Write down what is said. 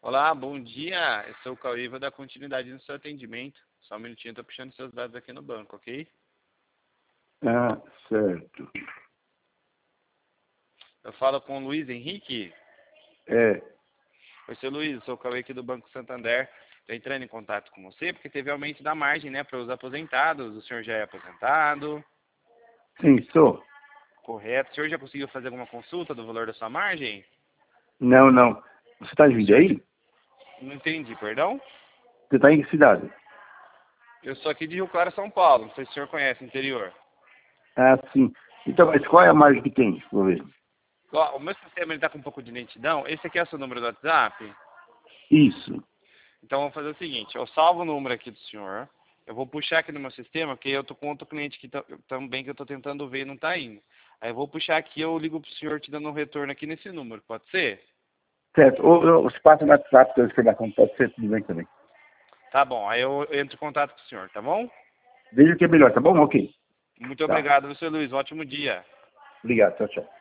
Olá, bom dia. Eu sou o Cauê, vou dar continuidade no seu atendimento. Só um minutinho, estou puxando seus dados aqui no banco, ok? Ah, certo. Eu falo com o Luiz Henrique. É, Oi, seu Luiz, eu sou o Cauê aqui do Banco Santander. Estou entrando em contato com você porque teve aumento da margem, né, para os aposentados. O senhor já é aposentado, sim, sou. correto? O senhor já conseguiu fazer alguma consulta do valor da sua margem? Não, não. Você está em O senhor... aí? Não entendi, perdão? Você está em que cidade? Eu sou aqui de Rio Claro, São Paulo. Não sei se o senhor conhece o interior. Ah, sim. Então, mas qual é a margem que tem? Vou ver. Ó, o meu sistema está com um pouco de lentidão. Esse aqui é o seu número do WhatsApp? Isso. Então, vamos fazer o seguinte, eu salvo o número aqui do senhor, eu vou puxar aqui no meu sistema, porque eu tô com outro cliente que também que eu tô tentando ver e não tá indo. Aí eu vou puxar aqui, eu ligo pro senhor te dando um retorno aqui nesse número, pode ser? Certo. Ou se passa no WhatsApp pela informação, pode ser tudo bem também. Tá bom, aí eu entro em contato com o senhor, tá bom? Veja o que é melhor, tá bom? Ok. Muito Tá. obrigado, seu Luiz, um ótimo dia. Obrigado. Tchau, tchau.